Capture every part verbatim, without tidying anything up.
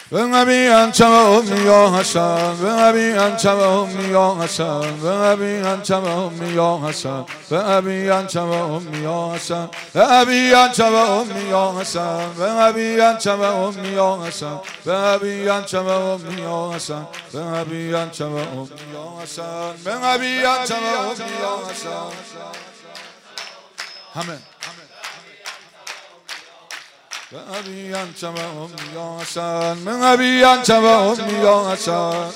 به ابی انت و امی یا حسن، به ابی انت و امی یا حسن، به ابی انت و امی یا حسن، به ابی انت و امی یا حسن، به ابی انت و امی یا حسن، به ابی انت و امی یا حسن، به ابی انت و امی یا حسن، به ابی انت و امی یا حسن، به ابی انت و امی یا حسن. همه به ابی انت و امی یا حسن، به ابی انت و امی یا حسن.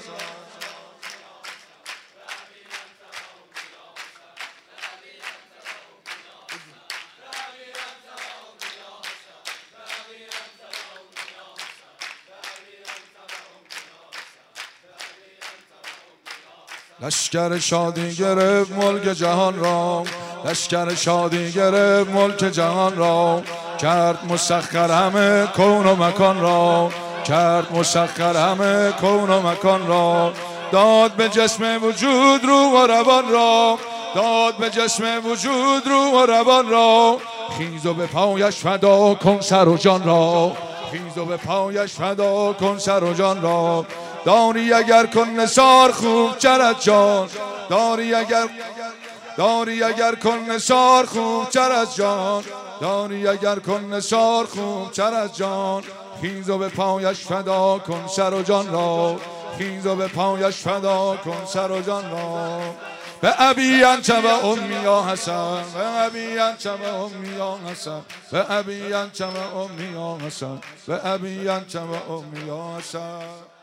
لشکر شادی گرفت ملک جهان را، لشکر شادی گرفت ملک جهان را، کرد مسخر همه کون و مکان را، کرد مسخر همه کون و مکان را، داد به جسم وجود روح و روان را، داد به جسم وجود روح و روان را، خیز و به پایش فدا کن سر و جان را، خیز و به پایش فدا کن سر و جان را، داری اگر کن نثار خوب چر از جان، داری اگر داری اگر کن نثار خوب چر از جان، داری اگر کن نثار خوب چر از جان، خیز و به پایش فدا کن سر و جان را، خیز و به پایش فدا کن سر و جان را. به ابی انت و امی یا حسن، به ابی انت و امی یا حسن، به ابی انت و امی یا حسن، به ابی انت و امی یا حسن.